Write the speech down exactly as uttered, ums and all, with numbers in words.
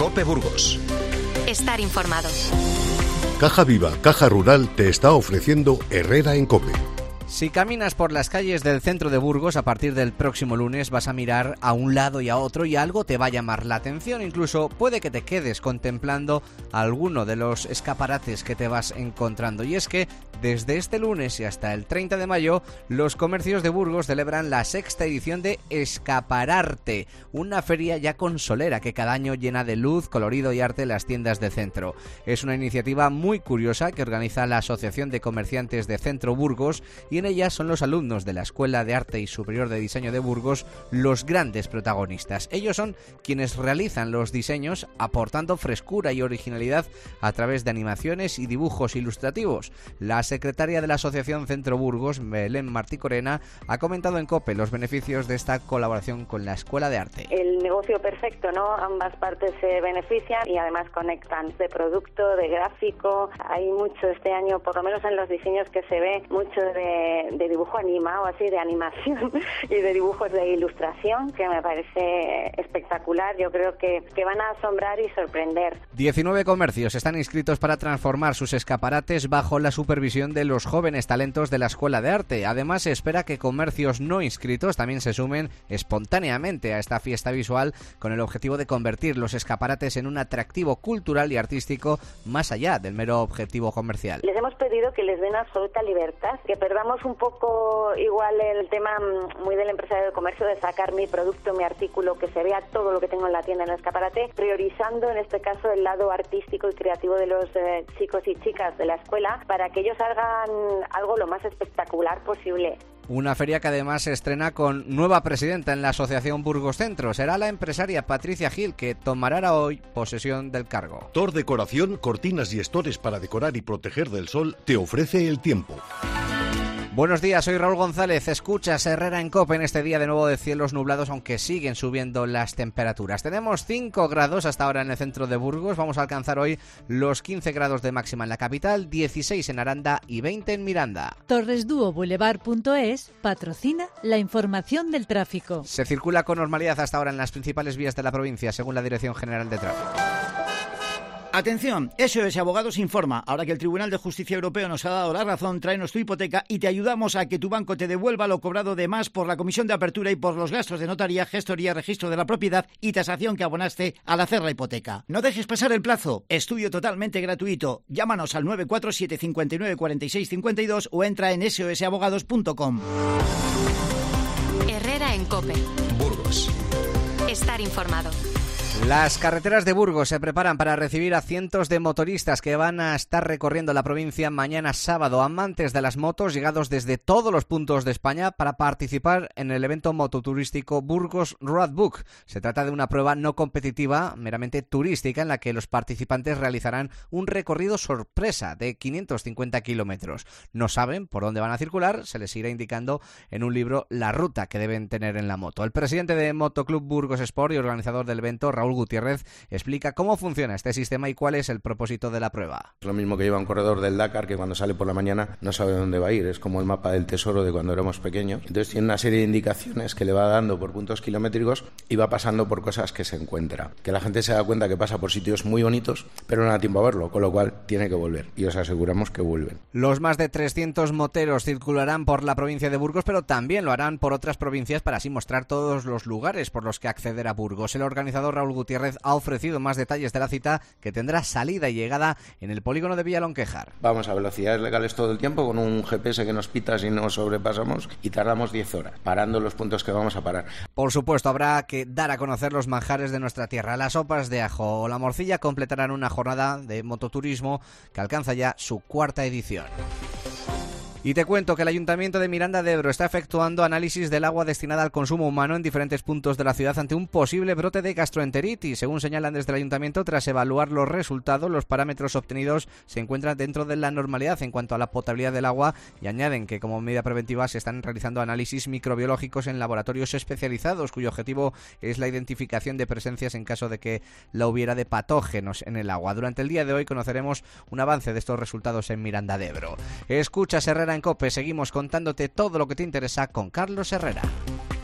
COPE Burgos. Estar informado. Caja Viva, Caja Rural te está ofreciendo Herrera en COPE. Si caminas por las calles del centro de Burgos, a partir del próximo lunes vas a mirar a un lado y a otro y algo te va a llamar la atención. Incluso puede que te quedes contemplando alguno de los escaparates que te vas encontrando. Y es que desde este lunes y hasta el treinta de mayo, los comercios de Burgos celebran la sexta edición de Escapararte, una feria ya consolera que cada año llena de luz, colorido y arte las tiendas de centro. Es una iniciativa muy curiosa que organiza la Asociación de Comerciantes de Centro Burgos y en ella son los alumnos de la Escuela de Arte y Superior de Diseño de Burgos los grandes protagonistas. Ellos son quienes realizan los diseños aportando frescura y originalidad a través de animaciones y dibujos ilustrativos. La secretaria de la Asociación Centro Burgos, Belén Martí Corena, ha comentado en COPE los beneficios de esta colaboración con la Escuela de Arte. El negocio perfecto, ¿no? Ambas partes se benefician y además conectan de producto, de gráfico. Hay mucho este año, por lo menos en los diseños que se ve, mucho de de dibujo animado, así de animación y de dibujos de ilustración, que me parece espectacular. Yo creo que, que van a asombrar y sorprender. diecinueve comercios están inscritos para transformar sus escaparates bajo la supervisión de los jóvenes talentos de la Escuela de Arte. Además, se espera que comercios no inscritos también se sumen espontáneamente a esta fiesta visual con el objetivo de convertir los escaparates en un atractivo cultural y artístico más allá del mero objetivo comercial. Les hemos pedido que les den absoluta libertad, que perdamos un poco igual el tema muy del empresario de comercio de sacar mi producto, mi artículo, que se vea todo lo que tengo en la tienda en el escaparate, priorizando en este caso el lado artístico y creativo de los eh, chicos y chicas de la escuela para que ellos hagan algo lo más espectacular posible. Una feria que además se estrena con nueva presidenta en la Asociación Burgos Centro. Será la empresaria Patricia Gil, que tomará hoy posesión del cargo. Tor Decoración, cortinas y estores para decorar y proteger del sol, te ofrece el tiempo. Buenos días, soy Raúl González. Escuchas Herrera en COPE en este día de nuevo de cielos nublados, aunque siguen subiendo las temperaturas. Tenemos cinco grados hasta ahora en el centro de Burgos. Vamos a alcanzar hoy los quince grados de máxima en la capital, dieciséis en Aranda y veinte en Miranda. Torresdúo Boulevard punto es patrocina la información del tráfico. Se circula con normalidad hasta ahora en las principales vías de la provincia, según la Dirección General de Tráfico. Atención, S O S Abogados informa. Ahora que el Tribunal de Justicia Europeo nos ha dado la razón, tráenos tu hipoteca y te ayudamos a que tu banco te devuelva lo cobrado de más por la comisión de apertura y por los gastos de notaría, gestoría, registro de la propiedad y tasación que abonaste al hacer la hipoteca. No dejes pasar el plazo. Estudio totalmente gratuito. Llámanos al nueve cuatro siete cinco nueve cuatro seis cinco dos o entra en S O S abogados punto com. Herrera en COPE. Burgos. Estar informado. Las carreteras de Burgos se preparan para recibir a cientos de motoristas que van a estar recorriendo la provincia mañana sábado. Amantes de las motos llegados desde todos los puntos de España para participar en el evento mototurístico Burgos Roadbook. Se trata de una prueba no competitiva, meramente turística, en la que los participantes realizarán un recorrido sorpresa de quinientos cincuenta kilómetros. No saben por dónde van a circular, se les irá indicando en un libro la ruta que deben tener en la moto. El presidente de Motoclub Burgos Sport y organizador del evento, Raúl Gutiérrez, explica cómo funciona este sistema y cuál es el propósito de la prueba. Es lo mismo que lleva un corredor del Dakar, que cuando sale por la mañana no sabe dónde va a ir, es como el mapa del tesoro de cuando éramos pequeños. Entonces tiene una serie de indicaciones que le va dando por puntos kilométricos y va pasando por cosas que se encuentra. Que la gente se da cuenta que pasa por sitios muy bonitos, pero no da tiempo a verlo, con lo cual tiene que volver y os aseguramos que vuelven. Los más de trescientos moteros circularán por la provincia de Burgos, pero también lo harán por otras provincias para así mostrar todos los lugares por los que acceder a Burgos. El organizador Raúl Gutiérrez ha ofrecido más detalles de la cita, que tendrá salida y llegada en el polígono de Villalonquejar. Vamos a velocidades legales todo el tiempo, con un G P S que nos pita si no sobrepasamos, y tardamos diez horas, parando los puntos que vamos a parar. Por supuesto, habrá que dar a conocer los manjares de nuestra tierra. Las sopas de ajo o la morcilla completarán una jornada de mototurismo que alcanza ya su cuarta edición. Y te cuento que el Ayuntamiento de Miranda de Ebro está efectuando análisis del agua destinada al consumo humano en diferentes puntos de la ciudad ante un posible brote de gastroenteritis. Según señalan desde el Ayuntamiento, tras evaluar los resultados, los parámetros obtenidos se encuentran dentro de la normalidad en cuanto a la potabilidad del agua, y añaden que como medida preventiva se están realizando análisis microbiológicos en laboratorios especializados, cuyo objetivo es la identificación de presencias en caso de que la hubiera de patógenos en el agua. Durante el día de hoy conoceremos un avance de estos resultados en Miranda de Ebro. Escuchas Herrera en COPE, seguimos contándote todo lo que te interesa con Carlos Herrera.